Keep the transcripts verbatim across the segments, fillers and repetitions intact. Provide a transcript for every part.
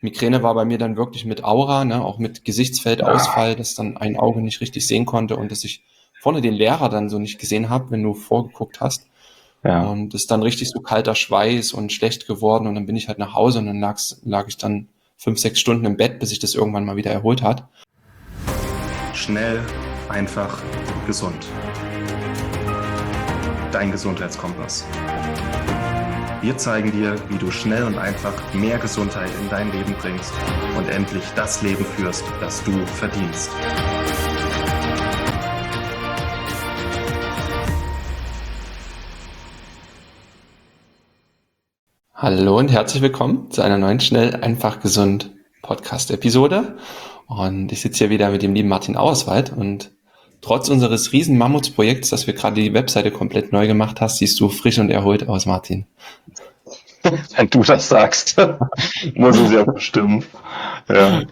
Migräne war bei mir dann wirklich mit Aura, ne, auch mit Gesichtsfeldausfall, dass dann ein Auge nicht richtig sehen konnte und dass ich vorne den Lehrer dann so nicht gesehen habe, wenn du vorgeguckt hast. Ja. Und ist dann richtig so kalter Schweiß und schlecht geworden und dann bin ich halt nach Hause und dann lag's, lag ich dann fünf, sechs Stunden im Bett, bis sich das irgendwann mal wieder erholt hat. Schnell, einfach, gesund. Dein Gesundheitskompass. Wir zeigen dir, wie du schnell und einfach mehr Gesundheit in dein Leben bringst und endlich das Leben führst, das du verdienst. Hallo und herzlich willkommen zu einer neuen Schnell, einfach, gesund Podcast-Episode. Und ich sitze hier wieder mit dem lieben Martin Auerswald und trotz unseres riesen Mammutsprojekts, dass wir gerade die Webseite komplett neu gemacht hast, siehst du frisch und erholt aus, Martin. Wenn du das sagst, muss es ja bestimmen. Ja,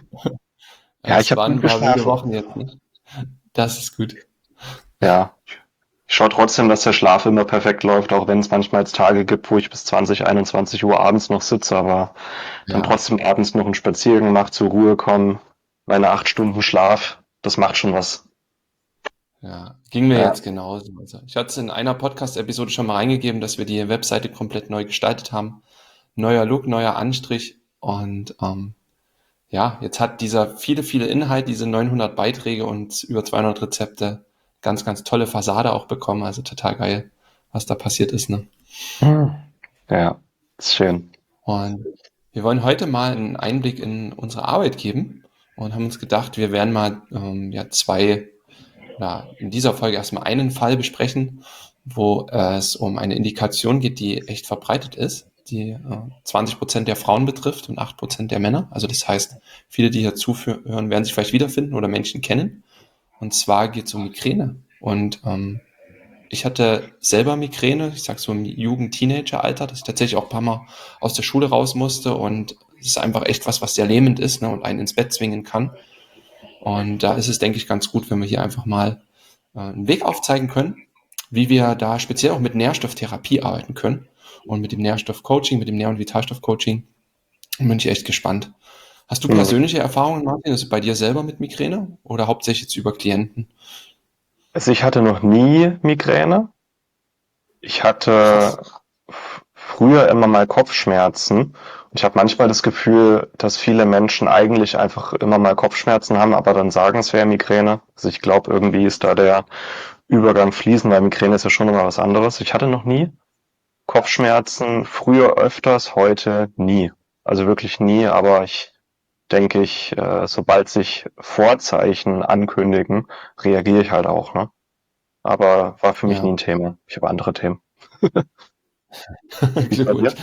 ja, ich Es habe waren gut ein paar wilde geschlafen. Wochen jetzt, ne? Das ist gut. Ja, ich schaue trotzdem, dass der Schlaf immer perfekt läuft, auch wenn es manchmal jetzt Tage gibt, wo ich bis zwanzig, einundzwanzig Uhr abends noch sitze, aber dann Ja, trotzdem abends noch einen Spaziergang mache, zur Ruhe kommen, meine acht Stunden Schlaf, das macht schon was. ja, ging mir Ja, jetzt genauso. Also ich hatte es in einer Podcast-Episode schon mal reingegeben, dass wir die Webseite komplett neu gestaltet haben. Neuer Look, neuer Anstrich und ähm, ja, jetzt hat dieser viele, viele Inhalt, diese neunhundert Beiträge und über zweihundert Rezepte ganz, ganz tolle Fassade auch bekommen. Also total geil, was da passiert ist, ne? Hm. Ja, ist schön. Und wir wollen heute mal einen Einblick in unsere Arbeit geben und haben uns gedacht, wir werden mal ähm, ja zwei, ja, in dieser Folge erstmal einen Fall besprechen, wo es um eine Indikation geht, die echt verbreitet ist, die äh, zwanzig Prozent der Frauen betrifft und acht Prozent der Männer. Also das heißt, viele, die hier zuhören, werden sich vielleicht wiederfinden oder Menschen kennen. Und zwar geht es um Migräne. Und ähm, ich hatte selber Migräne, ich sag so im Jugend-Teenager-Alter, dass ich tatsächlich auch ein paar Mal aus der Schule raus musste und es ist einfach echt was, was sehr lähmend ist, ne, und einen ins Bett zwingen kann. Und da ist es, denke ich, ganz gut, wenn wir hier einfach mal äh, einen Weg aufzeigen können, wie wir da speziell auch mit Nährstofftherapie arbeiten können und mit dem Nährstoffcoaching, mit dem Nähr- und Vitalstoffcoaching. Bin ich echt gespannt. Hast du Hm. persönliche Erfahrungen, Martin? Ist es bei dir selber mit Migräne oder hauptsächlich jetzt über Klienten? Also ich hatte noch nie Migräne. Ich hatte Krass. f- früher immer mal Kopfschmerzen. Und ich habe manchmal das Gefühl, dass viele Menschen eigentlich einfach immer mal Kopfschmerzen haben, aber dann sagen, es wäre Migräne. Also ich glaube, irgendwie ist da der Übergang fließend, weil Migräne ist ja schon immer was anderes. Ich hatte noch nie Kopfschmerzen, früher öfters, heute nie. Also wirklich nie, aber ich denke ich, äh, sobald sich Vorzeichen ankündigen, reagiere ich halt auch, ne? Aber war für mich nie Ja, ein Thema. Ich habe andere Themen. Wie ist bei Glückwunsch. dir?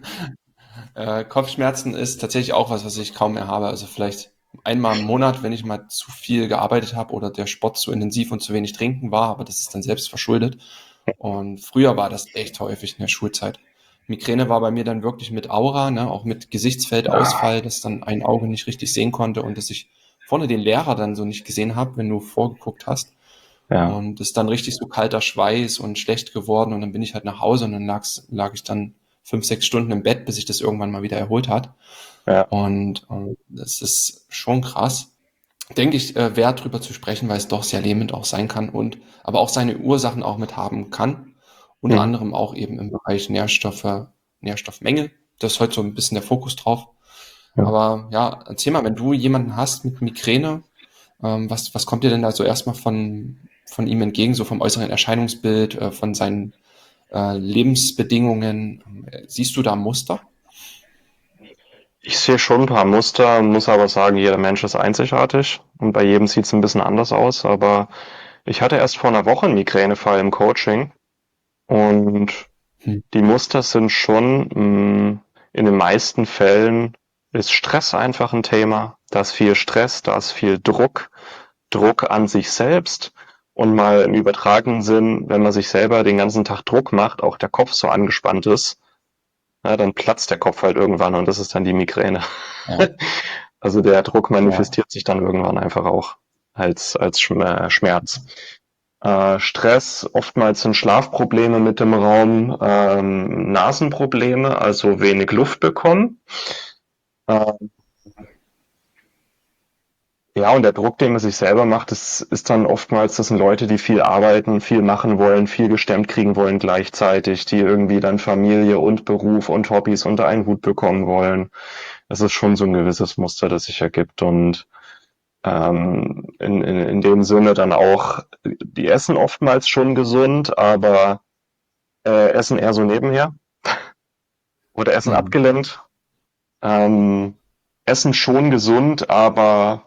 Äh, Kopfschmerzen ist tatsächlich auch was, was ich kaum mehr habe. Also vielleicht einmal im Monat, wenn ich mal zu viel gearbeitet habe oder der Sport zu intensiv und zu wenig trinken war, aber das ist dann selbst verschuldet. Und früher war das echt häufig in der Schulzeit. Migräne war bei mir dann wirklich mit Aura, ne, auch mit Gesichtsfeldausfall, dass dann ein Auge nicht richtig sehen konnte und dass ich vorne den Lehrer dann so nicht gesehen habe, wenn du vorgeguckt hast. Ja, Und ist dann richtig so kalter Schweiß und schlecht geworden und dann bin ich halt nach Hause und dann lag's, lag ich dann fünf, sechs Stunden im Bett, bis sich das irgendwann mal wieder erholt hat. ja. Und ähm, das ist schon krass. Denke ich, äh, wert drüber zu sprechen, weil es doch sehr lähmend auch sein kann und aber auch seine Ursachen auch mit haben kann. Unter Mhm. anderem auch eben im Bereich Nährstoffe, Nährstoffmenge. Das ist heute so ein bisschen der Fokus drauf. Ja. Aber ja, erzähl mal, wenn du jemanden hast mit Migräne, ähm, was, was kommt dir denn da so erstmal von, von ihm entgegen, so vom äußeren Erscheinungsbild, äh, von seinen äh, Lebensbedingungen? Äh, Siehst du da Muster? Ich sehe schon ein paar Muster, muss aber sagen, jeder Mensch ist einzigartig und bei jedem sieht es ein bisschen anders aus. Aber ich hatte erst vor einer Woche einen Migränefall im Coaching und Hm. die Muster sind schon, mh, in den meisten Fällen ist Stress einfach ein Thema. Da ist viel Stress, da ist viel Druck, Druck an sich selbst und mal im übertragenen Sinn, wenn man sich selber den ganzen Tag Druck macht, auch der Kopf so angespannt ist, ja, dann platzt der Kopf halt irgendwann und das ist dann die Migräne. Ja, Also der Druck ja, manifestiert sich dann irgendwann einfach auch als, als Schm- Schmerz. Äh, Stress, oftmals sind Schlafprobleme mit im Raum, ähm, Nasenprobleme, also wenig Luft bekommen. Äh, Ja, und der Druck, den man sich selber macht, das ist dann oftmals, das sind Leute, die viel arbeiten, viel machen wollen, viel gestemmt kriegen wollen gleichzeitig, die irgendwie dann Familie und Beruf und Hobbys unter einen Hut bekommen wollen. Das ist schon so ein gewisses Muster, das sich ergibt. Und ähm, in, in, in dem Sinne dann auch, die essen oftmals schon gesund, aber äh, essen eher so nebenher oder essen Mhm. abgelenkt. Ähm, essen schon gesund, aber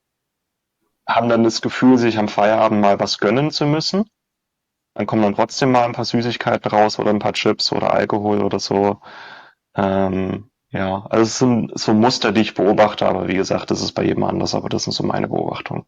haben dann das Gefühl, sich am Feierabend mal was gönnen zu müssen. Dann kommen dann trotzdem mal ein paar Süßigkeiten raus oder ein paar Chips oder Alkohol oder so. Ähm, ja, also es sind so Muster, die ich beobachte, aber wie gesagt, das ist bei jedem anders, aber das sind so meine Beobachtungen.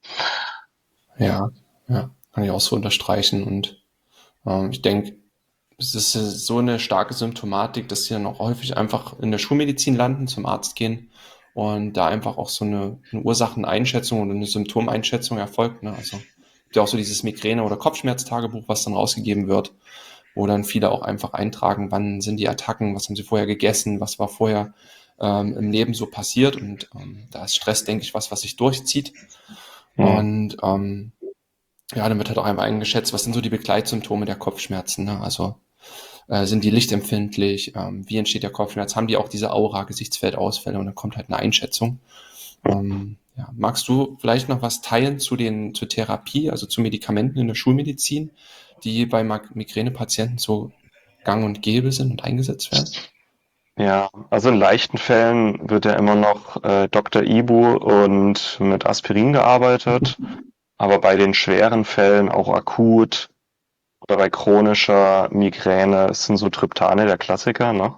Ja, ja, kann ich auch so unterstreichen. Und ähm, ich denke, es ist äh, so eine starke Symptomatik, dass sie dann auch häufig einfach in der Schulmedizin landen, zum Arzt gehen und da einfach auch so eine, eine Ursacheneinschätzung oder eine Symptomeinschätzung erfolgt. Ne? Also gibt ja auch so dieses Migräne- oder Kopfschmerztagebuch, was dann rausgegeben wird, wo dann viele auch einfach eintragen, wann sind die Attacken, was haben sie vorher gegessen, was war vorher ähm, im Leben so passiert. Und ähm, da ist Stress, denke ich, was, was sich durchzieht. Hm. Und ähm, ja, dann wird halt auch einfach eingeschätzt, was sind so die Begleitsymptome der Kopfschmerzen. Ne? Also äh, sind die lichtempfindlich? Ähm, wie entsteht der Kopfschmerz? Haben die auch diese Aura, Gesichtsfeldausfälle? Und dann kommt halt eine Einschätzung. Ähm, ja. Magst du vielleicht noch was teilen zu den, zur Therapie, also zu Medikamenten in der Schulmedizin, die bei Migränepatienten so gang und gäbe sind und eingesetzt werden? Ja, also in leichten Fällen wird ja immer noch äh, Doktor Ibu und mit Aspirin gearbeitet, aber bei den schweren Fällen auch akut oder bei chronischer Migräne sind so Triptane der Klassiker, ne?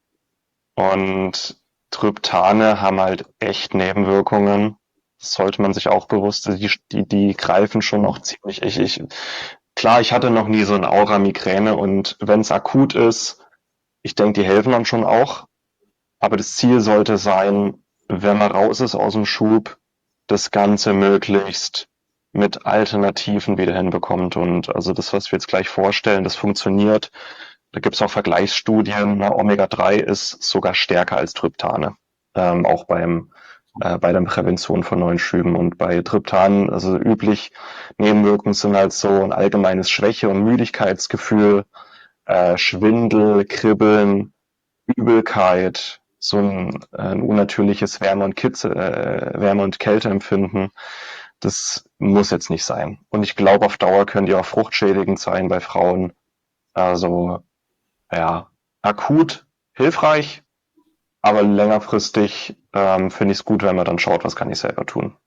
Und Triptane haben halt echt Nebenwirkungen. Das sollte man sich auch bewusst, die, die, die greifen schon auch ziemlich. Ich, ich, klar, ich hatte noch nie so eine Aura-Migräne und wenn es akut ist, ich denke, die helfen dann schon auch. Aber das Ziel sollte sein, wenn man raus ist aus dem Schub, das Ganze möglichst mit Alternativen wieder hinbekommt. Und also das, was wir jetzt gleich vorstellen, das funktioniert. Da gibt es auch Vergleichsstudien. Ne? Omega drei ist sogar stärker als Tryptane, ähm, auch beim, äh, bei der Prävention von neuen Schüben. Und bei Tryptanen, also üblich, Nebenwirkungen sind halt so ein allgemeines Schwäche- und Müdigkeitsgefühl, äh, Schwindel, Kribbeln, Übelkeit, so ein, äh, ein unnatürliches Wärme- und, Kitze, äh, Wärme- und Kälteempfinden. Das muss jetzt nicht sein. Und ich glaube, auf Dauer können die auch fruchtschädigend sein bei Frauen. Also ja, akut hilfreich, aber längerfristig ähm, finde ich es gut, wenn man dann schaut, was kann ich selber tun.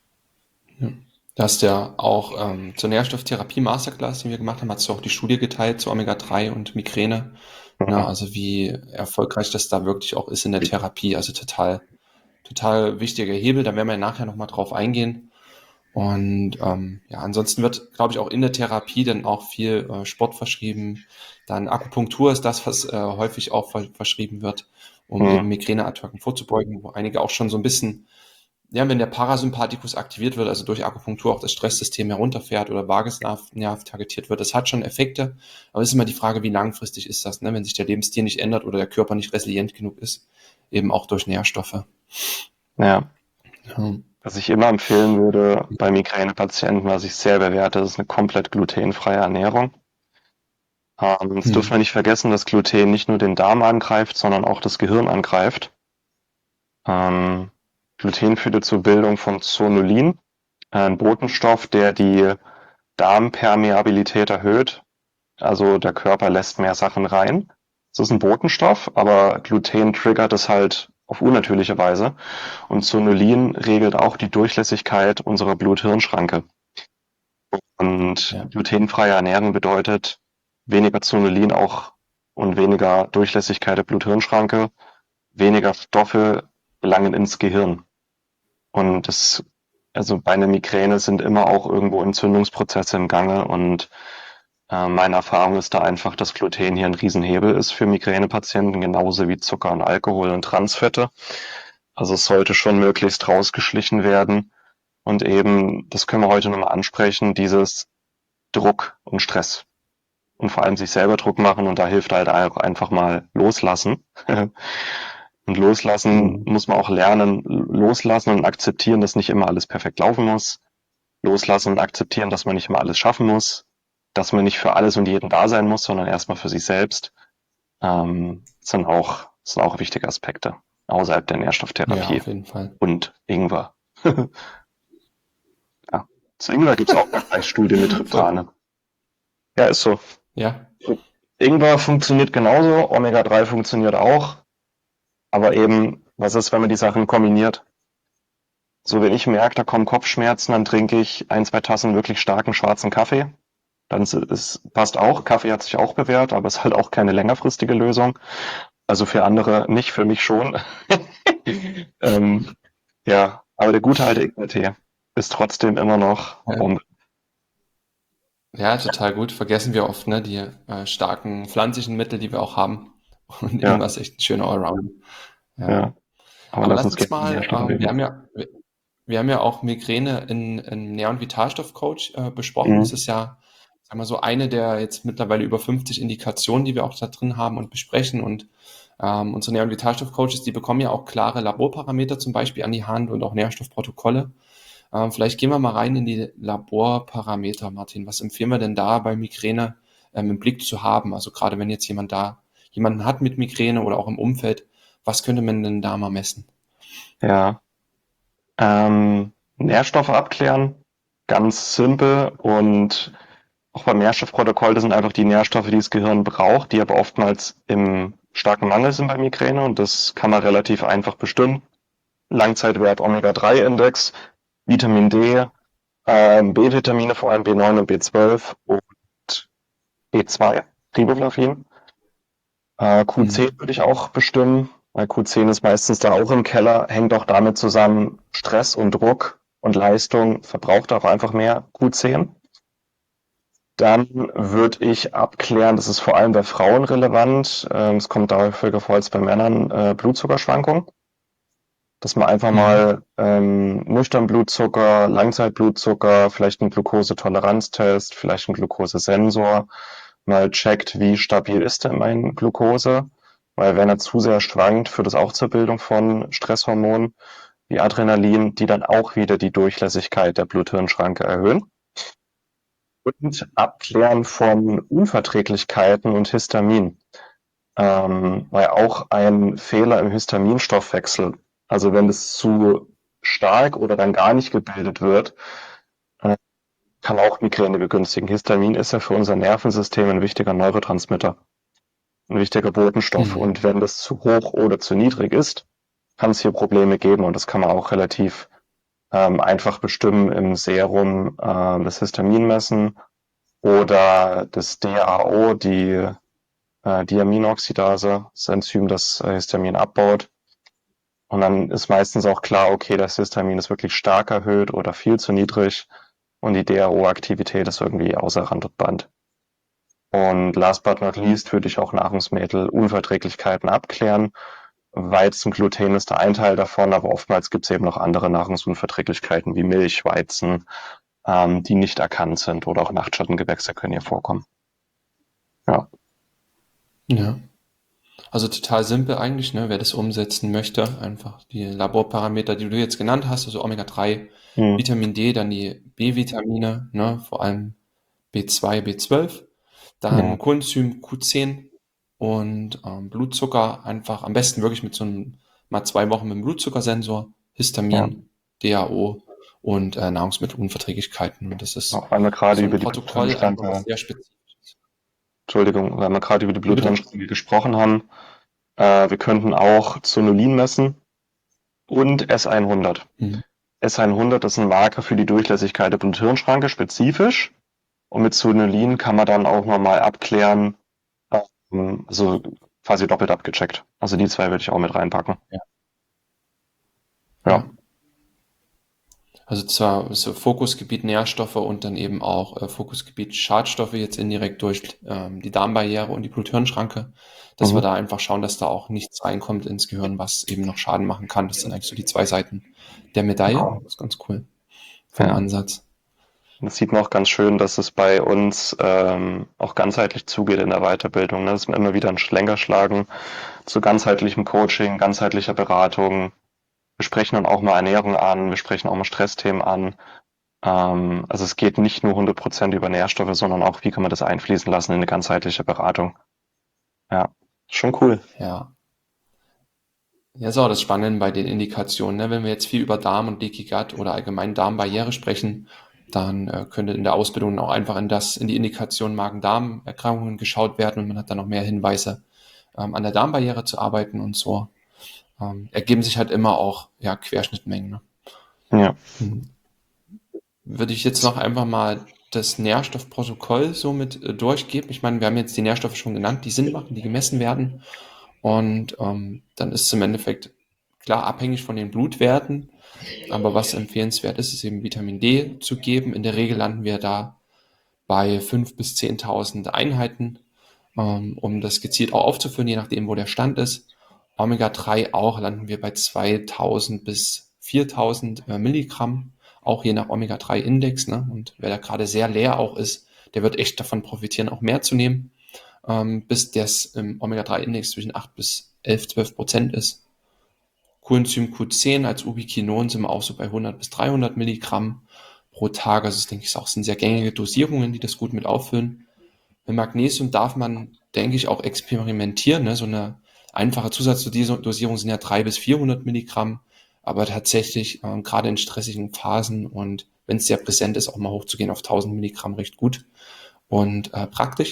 Ja. Da hast du ja auch ähm, zur Nährstofftherapie Masterclass, die wir gemacht haben, hast du auch die Studie geteilt zu Omega drei und Migräne. Na, Mhm. also wie erfolgreich das da wirklich auch ist in der Therapie. Also total, total wichtiger Hebel. Da werden wir nachher nochmal drauf eingehen. Und ähm, ja, ansonsten wird, glaube ich, auch in der Therapie dann auch viel äh, Sport verschrieben. Dann Akupunktur ist das, was äh, häufig auch ver verschrieben wird, um eben Mhm. Migräneattacken vorzubeugen, wo einige auch schon so ein bisschen, ja, wenn der Parasympathikus aktiviert wird, also durch Akupunktur auch das Stresssystem herunterfährt oder Vagusnerv Nerv targetiert wird, das hat schon Effekte. Aber es ist immer die Frage, wie langfristig ist das, ne? Wenn sich der Lebensstil nicht ändert oder der Körper nicht resilient genug ist, eben auch durch Nährstoffe. Ja, Ja. was ich immer empfehlen würde bei Migränepatienten, was ich sehr bewerte, ist eine komplett glutenfreie Ernährung. Ähm, das dürfen Hm. wir nicht vergessen, dass Gluten nicht nur den Darm angreift, sondern auch das Gehirn angreift. Ähm, Gluten führt zur Bildung von Zonulin, ein Botenstoff, der die Darmpermeabilität erhöht. Also der Körper lässt mehr Sachen rein. Es ist ein Botenstoff, aber Gluten triggert es halt auf unnatürliche Weise. Und Zonulin regelt auch die Durchlässigkeit unserer Blut-Hirn-Schranke. Und Ja. glutenfreie Ernährung bedeutet weniger Zonulin auch und weniger Durchlässigkeit der Blut-Hirn-Schranke, weniger Stoffe gelangen ins Gehirn. Und das, also bei einer Migräne sind immer auch irgendwo Entzündungsprozesse im Gange und äh, meine Erfahrung ist da einfach, dass Gluten hier ein Riesenhebel ist für Migränepatienten, genauso wie Zucker und Alkohol und Transfette. Also es sollte schon möglichst rausgeschlichen werden. Und eben, das können wir heute nochmal ansprechen, dieses Druck und Stress. Und vor allem sich selber Druck machen und da hilft halt auch einfach mal loslassen. Und loslassen Hm. muss man auch lernen. loslassen und akzeptieren, dass nicht immer alles perfekt laufen muss. Loslassen und akzeptieren, dass man nicht immer alles schaffen muss. Dass man nicht für alles und jeden da sein muss, sondern erstmal für sich selbst. Ähm, sind auch, sind auch wichtige Aspekte außerhalb der Ja, Nährstofftherapie auf jeden Fall. und Ingwer. Ja, zu Ingwer gibt's auch eine Studie mit Triptane. Ja, ist so. Ja, Ingwer funktioniert genauso, Omega drei funktioniert auch, aber eben, was ist, wenn man die Sachen kombiniert? So, wenn ich merke, da kommen Kopfschmerzen, dann trinke ich ein, zwei Tassen wirklich starken schwarzen Kaffee. Dann ist es passt auch. Kaffee hat sich auch bewährt, aber ist halt auch keine längerfristige Lösung. Also für andere nicht, für mich schon. ähm, ja, aber der gute alte Ingwertee ist trotzdem immer noch ja, Bombe. ja, total gut. Vergessen wir oft, ne, die äh, starken pflanzlichen Mittel, die wir auch haben. Und Ja, irgendwas echt ein schöner Allround. Ja. ja. Aber Aber lass lass uns uns gerne mal, mehr drüber ähm, wir reden. haben ja, wir, wir haben ja auch Migräne in, in Nähr- und Vitalstoffcoach äh, besprochen. Das Mhm. ist ja, sagen wir so, eine der jetzt mittlerweile über fünfzig Indikationen, die wir auch da drin haben und besprechen. Und ähm, unsere Nähr- und Vitalstoffcoaches, die bekommen ja auch klare Laborparameter zum Beispiel an die Hand und auch Nährstoffprotokolle. Ähm, vielleicht gehen wir mal rein in die Laborparameter, Martin. Was empfehlen wir denn da bei Migräne ähm, im Blick zu haben? Also gerade wenn jetzt jemand da jemanden hat mit Migräne oder auch im Umfeld, was könnte man denn da mal messen? Ja. Ähm, Nährstoffe abklären, ganz simpel und auch beim Nährstoffprotokoll, das sind einfach die Nährstoffe, die das Gehirn braucht, die aber oftmals im starken Mangel sind bei Migräne und das kann man relativ einfach bestimmen. Langzeitwert Omega drei Index, Vitamin D, ähm, B-Vitamine, vor allem B neun und B zwölf und B zwei, Riboflavin. Äh, Q zehn Mhm. würde ich auch bestimmen, weil Q zehn ist meistens dann auch im Keller, hängt auch damit zusammen, Stress und Druck und Leistung verbraucht auch einfach mehr Q zehn. Dann würde ich abklären, das ist vor allem bei Frauen relevant, ähm, es kommt häufiger vor als bei Männern, äh, Blutzuckerschwankungen. Dass man einfach Mhm. mal ähm, nüchtern Blutzucker, Langzeitblutzucker, vielleicht einen Glukosetoleranztest, vielleicht einen Glukosesensor, mal checkt, wie stabil ist denn mein Glukose, weil wenn er zu sehr schwankt, führt es auch zur Bildung von Stresshormonen wie Adrenalin, die dann auch wieder die Durchlässigkeit der Blut-Hirn-Schranke erhöhen. Und Abklären von Unverträglichkeiten und Histamin, ähm, weil auch ein Fehler im Histaminstoffwechsel, also wenn es zu stark oder dann gar nicht gebildet wird, äh, kann auch Migräne begünstigen. Histamin ist ja für unser Nervensystem ein wichtiger Neurotransmitter, ein wichtiger Botenstoff. Mhm. Und wenn das zu hoch oder zu niedrig ist, kann es hier Probleme geben. Und das kann man auch relativ ähm, einfach bestimmen im Serum, äh, das Histamin messen oder das D A O, die äh, Diaminoxidase, das Enzym, das äh, Histamin abbaut. Und dann ist meistens auch klar, okay, das Histamin ist wirklich stark erhöht oder viel zu niedrig und die D A O-Aktivität ist irgendwie außer Rand und Band. Und last but not least würde ich auch Nahrungsmittelunverträglichkeiten abklären. Weizen, Gluten ist da ein Teil davon, aber oftmals gibt es eben noch andere Nahrungsunverträglichkeiten wie Milch, Weizen, ähm, die nicht erkannt sind oder auch Nachtschattengewächse können hier vorkommen. Ja. Ja. Also total simpel eigentlich, ne? Wer das umsetzen möchte, einfach die Laborparameter, die du jetzt genannt hast, also Omega drei, Hm. Vitamin D, dann die B-Vitamine, ne? Vor allem B zwei, B zwölf, Ja. dann Coenzym Q zehn und ähm, Blutzucker einfach am besten wirklich mit so einem mal zwei Wochen mit dem Blutzuckersensor, Ja. Histamin, D A O und äh, Nahrungsmittelunverträglichkeiten. Und das ist Auch weil wir gerade so ein über die Protokoll einfach was Blut-Hirn-Schranke, sehr spezifisch ist. Entschuldigung, weil wir gerade über die Wie bitte? Blut-Hirn-Schranke gesprochen haben, äh, wir könnten auch Zonulin messen und S hundert. Hm. S hundert ist ein Marker für die Durchlässigkeit der Blut-Hirn-Schranke spezifisch. Und mit Zonulin kann man dann auch nochmal abklären, ähm, also quasi doppelt abgecheckt. Also die zwei würde ich auch mit reinpacken. Ja. Ja. Ja. Also zwar so Fokusgebiet Nährstoffe und dann eben auch äh, Fokusgebiet Schadstoffe jetzt indirekt durch ähm, die Darmbarriere und die Blut-Hirn-Schranke, dass wir Mhm. da einfach schauen, dass da auch nichts reinkommt ins Gehirn, was eben noch Schaden machen kann. Das sind eigentlich so die zwei Seiten der Medaille. Genau. Das ist ganz cool vom Ja. Ansatz. Das sieht man auch ganz schön, dass es bei uns ähm, auch ganzheitlich zugeht in der Weiterbildung. Ne? Dass wir immer wieder einen Schlenker schlagen zu ganzheitlichem Coaching, ganzheitlicher Beratung, Wir sprechen dann auch mal Ernährung an, wir sprechen auch mal Stressthemen an. Ähm, also es geht nicht nur hundert Prozent über Nährstoffe, sondern auch, wie kann man das einfließen lassen in eine ganzheitliche Beratung. Ja, schon cool. Ja. Ja, ist auch das Spannende bei den Indikationen. Ne? Wenn wir jetzt viel über Darm und Leaky Gut oder allgemein Darmbarriere sprechen, dann äh, könnte in der Ausbildung auch einfach in das, in die Indikation Magen-Darm-Erkrankungen geschaut werden und man hat dann noch mehr Hinweise, ähm, an der Darmbarriere zu arbeiten und so. Ähm, ergeben sich halt immer auch ja, Querschnittmengen. Ne? Ja. Hm. Würde ich jetzt noch einfach mal das Nährstoffprotokoll so mit äh, durchgeben. Ich meine, wir haben jetzt die Nährstoffe schon genannt, die Sinn machen, die gemessen werden. Und ähm, dann ist es im Endeffekt klar abhängig von den Blutwerten. Aber was empfehlenswert ist, ist eben Vitamin D zu geben. In der Regel landen wir da bei fünftausend bis zehntausend Einheiten, ähm, um das gezielt auch aufzufüllen, je nachdem, wo der Stand ist. Omega drei auch landen wir bei zweitausend bis viertausend äh, Milligramm, auch je nach Omega drei Index. Ne? Und wer da gerade sehr leer auch ist, der wird echt davon profitieren, auch mehr zu nehmen, ähm, bis das im Omega drei Index zwischen acht bis elf, zwölf Prozent ist. Coenzym Q zehn als Ubiquinon sind wir auch so bei hundert bis dreihundert Milligramm pro Tag. Also das denke ich auch sind sehr gängige Dosierungen, die das gut mit auffüllen. Mit Magnesium darf man, denke ich, auch experimentieren. Ne? So eine einfache Zusatzdosierung sind ja dreihundert bis vierhundert Milligramm. Aber tatsächlich, ähm, gerade in stressigen Phasen und wenn es sehr präsent ist, auch mal hochzugehen auf tausend Milligramm recht gut und äh, praktisch.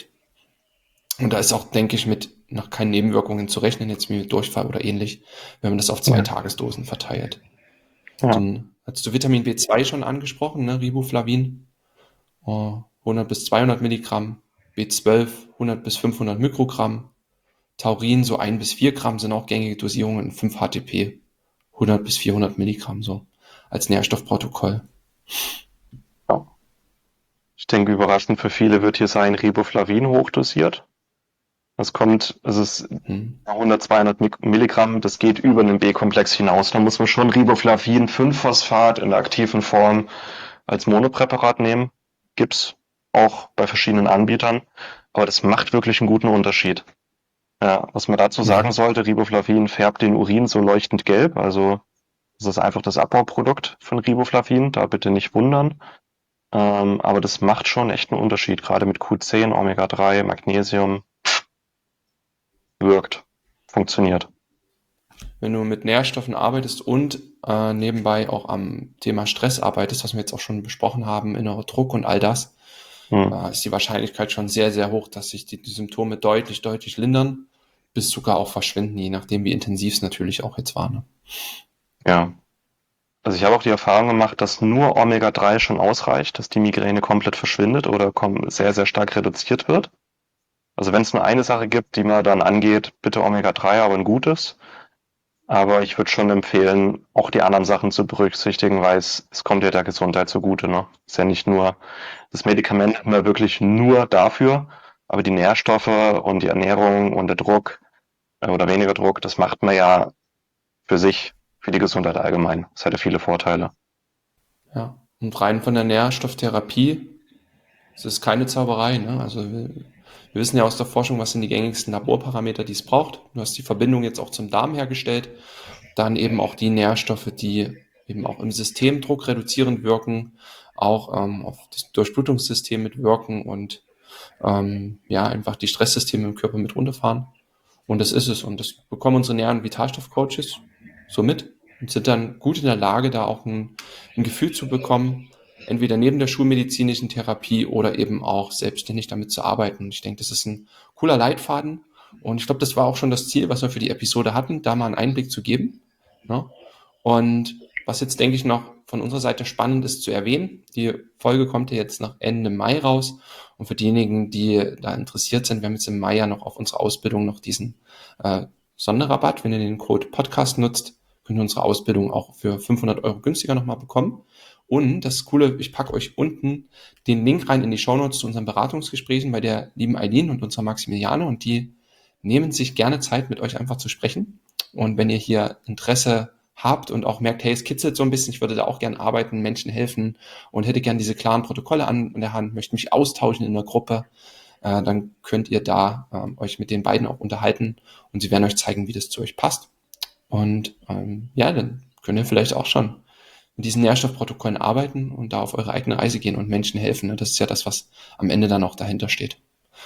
Und da ist auch, denke ich, mit noch keinen Nebenwirkungen zu rechnen, jetzt wie mit Durchfall oder ähnlich, wenn man das auf zwei Ja. Tagesdosen verteilt. Ja. Dann hast du Vitamin B zwei schon angesprochen, ne? Riboflavin, oh, hundert bis zweihundert Milligramm, B zwölf hundert bis fünfhundert Mikrogramm, Taurin so ein bis vier Gramm sind auch gängige Dosierungen, fünf H T P, hundert bis vierhundert Milligramm so als Nährstoffprotokoll. Ja. Ich denke, überraschend für viele wird hier sein Riboflavin hochdosiert. Das kommt, es ist Hm. hundert, zweihundert Milligramm, das geht über den B-Komplex hinaus. Da muss man schon Riboflavin fünf Phosphat in der aktiven Form als Monopräparat nehmen. Gibt's auch bei verschiedenen Anbietern. Aber das macht wirklich einen guten Unterschied. Ja, was man dazu sagen Mhm. sollte, Riboflavin färbt den Urin so leuchtend gelb. Also das ist einfach das Abbauprodukt von Riboflavin. Da bitte nicht wundern. Ähm, aber das macht schon echt einen Unterschied. Gerade mit Q zehn, Omega drei, Magnesium. Wirkt. Funktioniert. Wenn du mit Nährstoffen arbeitest und äh, nebenbei auch am Thema Stress arbeitest, was wir jetzt auch schon besprochen haben, innerer Druck und all das, Hm. äh, ist die Wahrscheinlichkeit schon sehr, sehr hoch, dass sich die, die Symptome deutlich, deutlich lindern, bis sogar auch verschwinden, je nachdem, wie intensiv es natürlich auch jetzt war. Ne? Ja. Also ich habe auch die Erfahrung gemacht, dass nur Omega drei schon ausreicht, dass die Migräne komplett verschwindet oder kom- sehr, sehr stark reduziert wird. Also wenn es nur eine Sache gibt, die man dann angeht, bitte Omega drei, aber ein gutes. Aber ich würde schon empfehlen, auch die anderen Sachen zu berücksichtigen, weil es, es kommt ja der Gesundheit zugute. Ne? Ist ja nicht nur das Medikament immer wirklich nur dafür, aber die Nährstoffe und die Ernährung und der Druck äh, oder weniger Druck, das macht man ja für sich, für die Gesundheit allgemein. Das hat ja viele Vorteile. Ja. Und rein von der Nährstofftherapie, es ist keine Zauberei. Ne? Also wir, wir wissen ja aus der Forschung, was sind die gängigsten Laborparameter, die es braucht. Du hast die Verbindung jetzt auch zum Darm hergestellt. Dann eben auch die Nährstoffe, die eben auch im System Druck reduzierend wirken, auch ähm, auf das Durchblutungssystem mitwirken und ähm, ja, einfach die Stresssysteme im Körper mit runterfahren. Und das ist es. Und das bekommen unsere Nähr- und Vitalstoffcoaches so mit und sind dann gut in der Lage, da auch ein, ein Gefühl zu bekommen, entweder neben der schulmedizinischen Therapie oder eben auch selbstständig damit zu arbeiten. Und ich denke, das ist ein cooler Leitfaden. Und ich glaube, das war auch schon das Ziel, was wir für die Episode hatten, da mal einen Einblick zu geben. Ne? Und was jetzt, denke ich, noch von unserer Seite spannend ist zu erwähnen, die Folge kommt ja jetzt nach Ende Mai raus. Und für diejenigen, die da interessiert sind, wir haben jetzt im Mai ja noch auf unsere Ausbildung noch diesen äh, Sonderrabatt. Wenn ihr den Code Podcast nutzt, könnt ihr unsere Ausbildung auch für fünfhundert Euro günstiger nochmal bekommen. Und das Coole, ich packe euch unten den Link rein in die Shownotes zu unseren Beratungsgesprächen bei der lieben Eileen und unserer Maximiliane. Und die nehmen sich gerne Zeit, mit euch einfach zu sprechen. Und wenn ihr hier Interesse habt und auch merkt, hey, es kitzelt so ein bisschen, ich würde da auch gern arbeiten, Menschen helfen und hätte gern diese klaren Protokolle an in der Hand, möchte mich austauschen in der Gruppe, äh, dann könnt ihr da ähm, euch mit den beiden auch unterhalten und sie werden euch zeigen, wie das zu euch passt. Und ähm, ja, dann könnt ihr vielleicht auch schon mit diesen Nährstoffprotokollen arbeiten und da auf eure eigene Reise gehen und Menschen helfen. Das ist ja das, was am Ende dann auch dahinter steht.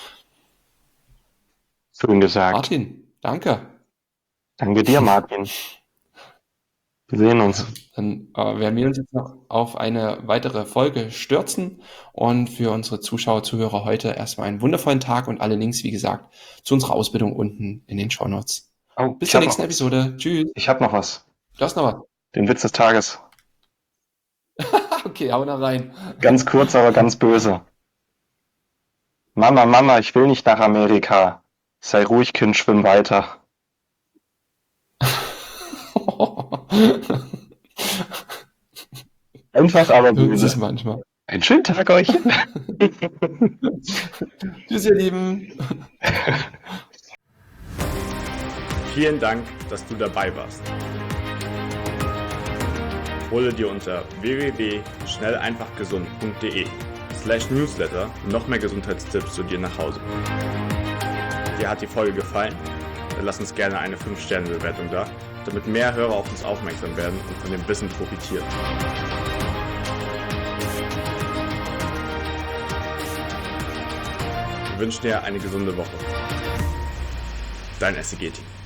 Schön gesagt. Martin, danke. Danke dir, Martin. Wir sehen uns. Dann äh, werden wir uns jetzt noch auf eine weitere Folge stürzen und für unsere Zuschauer, Zuhörer heute erstmal einen wundervollen Tag und alle Links, wie gesagt, zu unserer Ausbildung unten in den Shownotes. Oh, Bis ich zur hab nächsten noch was. Episode. Tschüss. Ich habe noch was. Du hast noch was. Den Witz des Tages. Okay, hau da rein. Ganz kurz, aber ganz böse. Mama, Mama, ich will nicht nach Amerika. Sei ruhig, Kind, schwimm weiter. Einfach aber So ist es böse. manchmal. Einen schönen Tag euch. Tschüss, ihr Lieben. Vielen Dank, dass du dabei warst. Hole dir unter w w w punkt schnell einfach gesund punkt de slash newsletter noch mehr Gesundheitstipps zu dir nach Hause. Dir hat die Folge gefallen? Dann lass uns gerne eine fünf Sterne Bewertung da, damit mehr Hörer auf uns aufmerksam werden und von dem Wissen profitieren. Wir wünschen dir eine gesunde Woche. Dein S C G-Team.